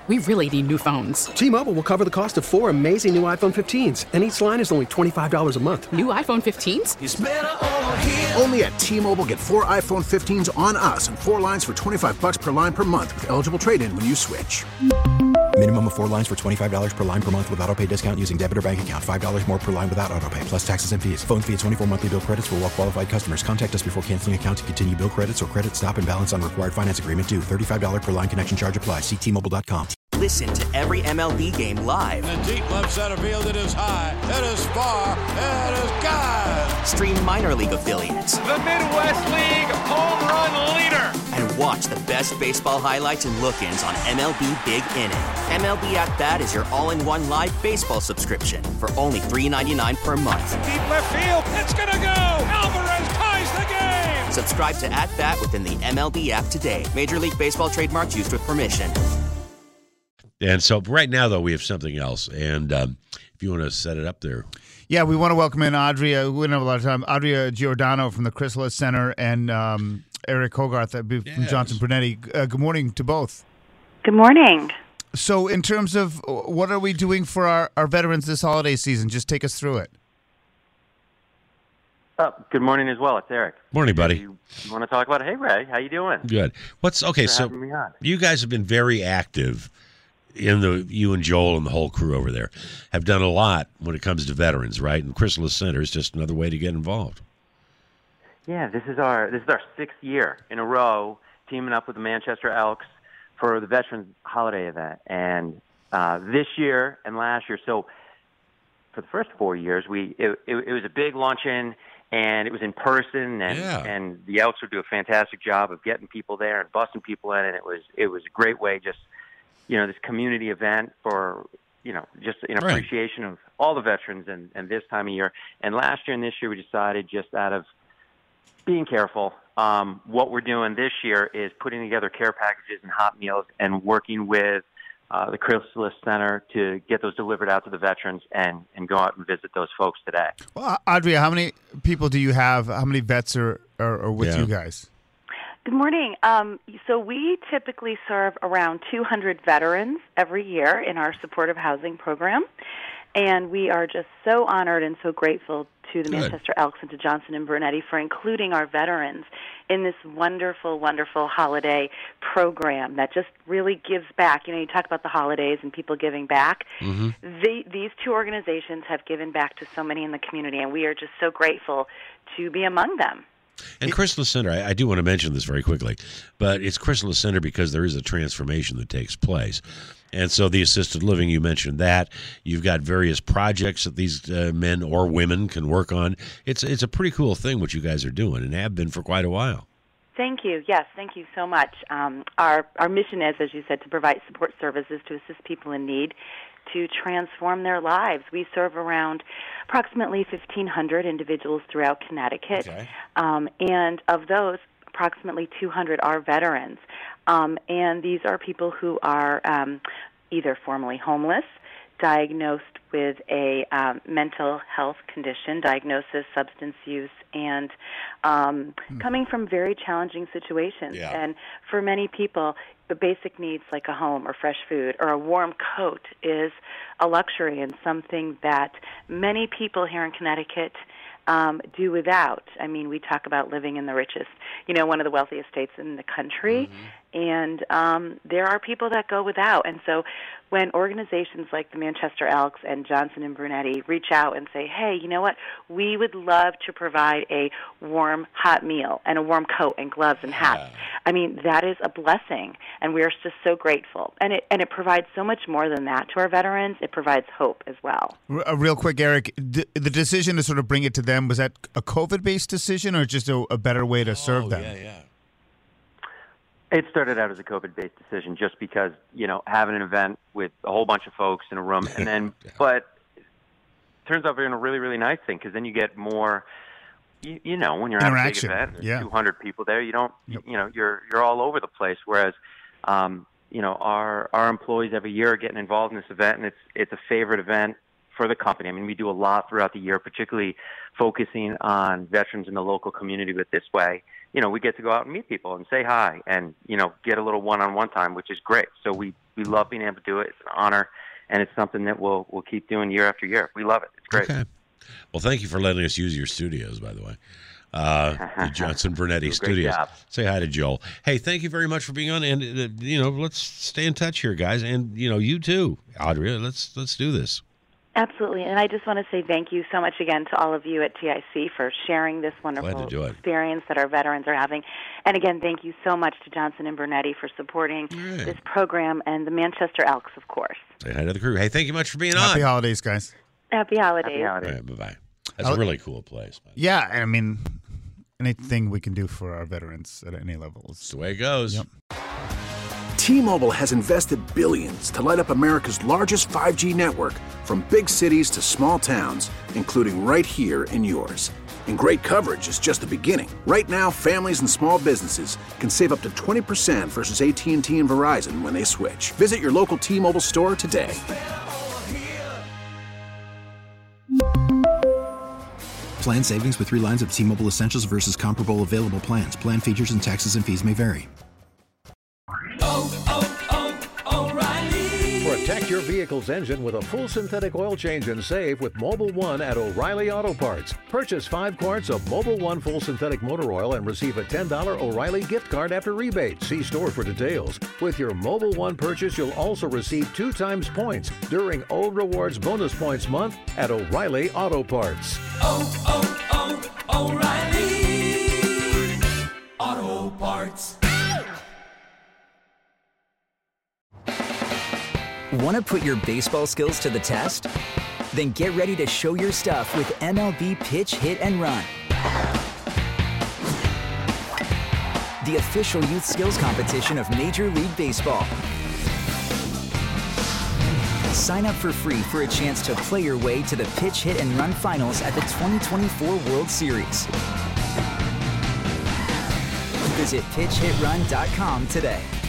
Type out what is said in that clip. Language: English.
We really need new phones. T-Mobile will cover the cost of 4 amazing new iPhone 15s, and each line is only $25 a month. New iPhone 15s? It's better over here. Only at T-Mobile, get 4 iPhone 15s on us and 4 lines for $25 per line per month with eligible trade-in when you switch. Minimum of 4 lines for $25 per line per month with autopay discount using debit or bank account. $5 more per line without autopay, plus taxes and fees. Phone fee at 24 monthly bill credits for well-qualified customers. Contact us before canceling account to continue bill credits or credit stop and balance on required finance agreement due. $35 per line connection charge applies. See T-Mobile.com. Listen to every MLB game live. In the deep left center field, it is high, it is far, it is gone. Stream minor league affiliates. The Midwest League home run leader. And watch the best baseball highlights and look-ins on MLB Big Inning. MLB At Bat is your all-in-one live baseball subscription for only $3.99 per month. Deep left field, it's gonna go. Alvarez ties the game. Subscribe to At Bat within the MLB app today. Major League Baseball trademarks used with permission. And so right now, though, we have something else. And if you want to set it up there. Yeah, we want to welcome in Adria. We don't have a lot of time. Adria Giordano from the Chrysalis Center and Eric Hogarth from Johnson Brunetti. Good morning to both. Good morning. So in terms of what are we doing for our veterans this holiday season? Just take us through it. Good morning as well. It's Eric. Morning, buddy. You want to talk about it? Hey, Ray. How you doing? Good. So you guys have been very active you and Joel and the whole crew over there have done a lot when it comes to veterans, right? And Chrysalis Center is just another way to get involved. Yeah, this is our 6th year in a row teaming up with the Manchester Elks for the Veterans Holiday event. And this year and last year, so for the first 4 years, it was a big luncheon, and it was in person, and the Elks would do a fantastic job of getting people there and busing people in, and it was a great way, just this community event for just in appreciation of all the veterans and this time of year. And last year and this year, we decided, just out of being careful, what we're doing this year is putting together care packages and hot meals and working with the Chrysalis Center to get those delivered out to the veterans and go out and visit those folks today. Well, Adria, how many people do you have? How many vets are with you guys? Good morning. So we typically serve around 200 veterans every year in our supportive housing program. And we are just so honored and so grateful to the Manchester Elks and to Johnson & Brunetti for including our veterans in this wonderful, wonderful holiday program that just really gives back. You talk about the holidays and people giving back. Mm-hmm. These two organizations have given back to so many in the community, and we are just so grateful to be among them. And Chrysalis Center, I do want to mention this very quickly, but it's Chrysalis Center because there is a transformation that takes place. And so the assisted living, you mentioned that. You've got various projects that these men or women can work on. It's a pretty cool thing what you guys are doing and have been for quite a while. Thank you. Yes, thank you so much. Our mission is, as you said, to provide support services to assist people in need to transform their lives. We serve around approximately 1,500 individuals throughout Connecticut, and of those, approximately 200 are veterans. And these are people who are either formerly homeless, diagnosed with a mental health condition, diagnosis, substance use, and coming from very challenging situations. Yeah. And for many people, the basic needs like a home or fresh food or a warm coat is a luxury and something that many people here in Connecticut do without. I mean, we talk about living in the richest, one of the wealthiest states in the country, and there are people that go without. And so when organizations like the Manchester Elks and Johnson & Brunetti reach out and say, hey, you know what, we would love to provide a warm, hot meal and a warm coat and gloves and hats. I mean, that is a blessing, and we are just so grateful. And it provides so much more than that to our veterans. It provides hope as well. Real quick, Eric, the decision to sort of bring it to them, was that a COVID-based decision or just a better way to serve them? Yeah. It started out as a COVID-based decision just because, having an event with a whole bunch of folks in a room, and then, but it turns out being a really, really nice thing because then you get more, when you're at a big event, there's 200 people there, you don't, you're all over the place. Whereas, our employees every year are getting involved in this event, and it's a favorite event for the company. I mean, we do a lot throughout the year, particularly focusing on veterans in the local community. But this way, we get to go out and meet people and say hi and, get a little one-on-one time, which is great. So we We love being able to do it. It's an honor, and it's something that we'll keep doing year after year. We love it. It's great. Okay. Well, thank you for letting us use your studios, by the way. The Johnson Brunetti Studios. Job. Say hi to Joel. Hey, thank you very much for being on, and let's stay in touch here, guys, and you too, Audrey. Let's do this. Absolutely, and I just want to say thank you so much again to all of you at TIC for sharing this wonderful experience that our veterans are having. And again, thank you so much to Johnson and Brunetti for supporting this program, and the Manchester Elks, of course. Say hi to the crew. Hey, thank you much for being on. Happy holidays, guys. Happy holidays. All right, bye-bye. That's a really cool place. Yeah, I mean, anything we can do for our veterans at any level. That's the way it goes. Yep. T-Mobile has invested billions to light up America's largest 5G network, from big cities to small towns, including right here in yours. And great coverage is just the beginning. Right now, families and small businesses can save up to 20% versus AT&T and Verizon when they switch. Visit your local T-Mobile store today. Plan savings with 3 lines of T-Mobile Essentials versus comparable available plans. Plan features and taxes and fees may vary. O'Reilly. Protect your vehicle's engine with a full synthetic oil change and save with Mobil 1 at O'Reilly Auto Parts. Purchase 5 quarts of Mobil 1 full synthetic motor oil and receive a $10 O'Reilly gift card after rebate. See store for details. With your Mobil 1 purchase, you'll also receive 2 times points during O Rewards Bonus Points Month at O'Reilly Auto Parts. O'Reilly Auto Parts. Want to put your baseball skills to the test? Then get ready to show your stuff with MLB Pitch, Hit, and Run. The official youth skills competition of Major League Baseball. Sign up for free for a chance to play your way to the Pitch, Hit, and Run finals at the 2024 World Series. Visit PitchHitRun.com today.